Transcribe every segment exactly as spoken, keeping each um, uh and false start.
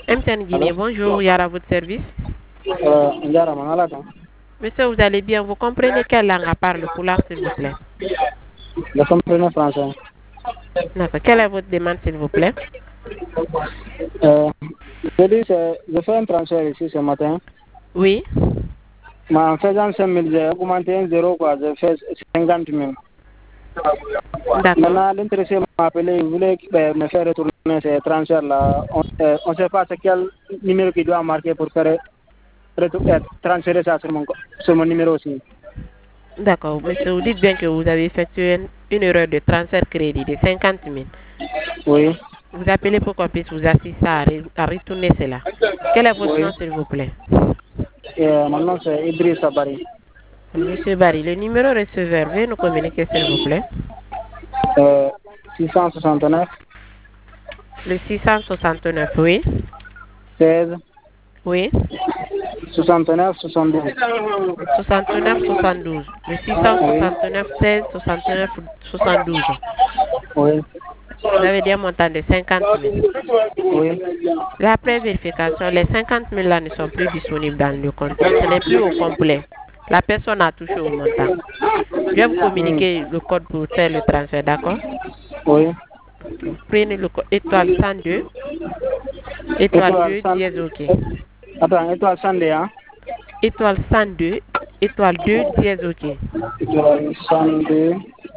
M T N Guinée, Allô? bonjour, Yara, à votre service. Euh, Ndiara, Mangalata. Monsieur, vous allez bien? Vous comprenez quelle langue à part le pulaar, s'il vous plaît? Je comprends français. D'accord. Quelle est votre demande, s'il vous plaît? Euh, je dis, c'est- je fais un transfert ici ce matin. Oui. Mais en faisant cinq mille, j'ai augmenté un zéro, quoi. J'ai fait cinquante mille. D'accord. Maintenant, l'intéressé m'a appelé, il voulait euh, me faire retourner ces transferts-là. On euh, ne sait pas c'est quel numéro qu'il doit marquer pour faire retour- euh, transférer ça sur mon, sur mon numéro aussi. D'accord. Monsieur, vous dites bien que vous avez effectué une, une erreur de transfert crédit de cinquante mille. Oui. Vous appelez pour qu'on puisse vous assister à, re- à retourner cela. Quel est votre Oui. nom, s'il vous plaît? Et euh, mon nom, c'est Idriss Sabari. Monsieur Barry, le numéro receveur, veuillez nous communiquer, s'il vous plaît. Euh, six cent soixante-neuf, Le six cent soixante-neuf, oui. seize, Oui. soixante-neuf, soixante-douze. soixante-neuf soixante-douze. Le Oui. six cent soixante-neuf seize soixante-neuf soixante-douze. Oui. Vous avez dit un montant de cinquante mille. Oui. Après vérification, les cinquante mille là ne sont plus disponibles dans le compte. Ce n'est plus au complet. La personne a touché au montant. Je vais vous Hmm. communiquer le code pour faire le transfert, d'accord? Oui. Vous prenez le code étoile cent deux, étoile Étoile deux, cent. dièse OK. Attends, étoile cent deux, hein? Étoile cent deux, étoile deux, dièse OK. Étoile cent deux.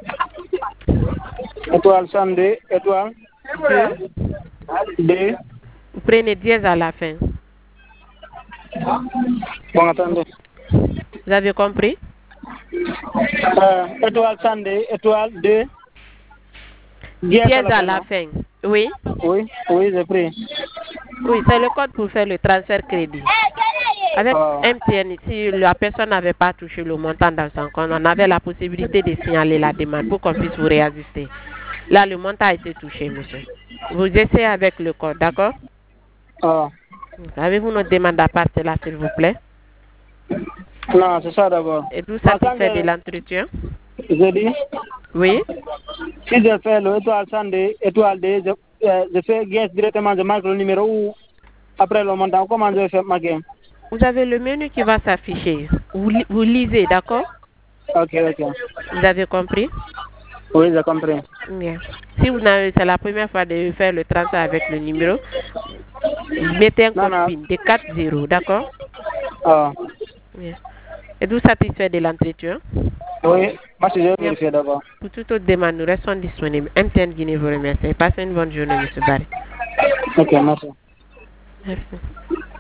Étoile cent deux, étoile deux, deux. vous prenez dièse à la fin. Bon, attendez. Vous avez compris? Euh, étoile cent deux, étoile deux. Dièse à Dièse la à fin, la non? fin. Oui. Oui, oui, j'ai pris. Oui, c'est le code pour faire le transfert crédit. Avec Oh. M T N, si la personne n'avait pas touché le montant dans son compte, on avait la possibilité de signaler la demande pour qu'on puisse vous réajuster. Là, le montant a été touché, monsieur. Vous essayez avec le code, d'accord? Oh. Avez-vous notre demande à partir là, s'il vous plaît? Non, c'est ça d'abord. Êtes-vous Mais quand satisfait de l'entretien? je, je dis, Oui? si je fais le étoile cent deux, étoile deux, je, euh, je fais guess directement, je marque le numéro ou après le montant, comment je fais marquer? Vous avez le menu qui va s'afficher. Vous, li- vous lisez, d'accord? Ok, ok. Vous avez compris? Oui, j'ai compris. Bien. Si vous n'avez, c'est la première fois de faire le transfert avec le numéro, vous mettez un Non, code non. PIN de quatre zéros, d'accord? Ah. Bien. Êtes-vous satisfait de l'entretien? Oui, moi je vais Bien. vérifier d'abord. Pour toute autre demande, nous restons disponibles. M T N Guinée vous remercie. Passez une bonne journée, monsieur Barry. Ok, merci. Merci.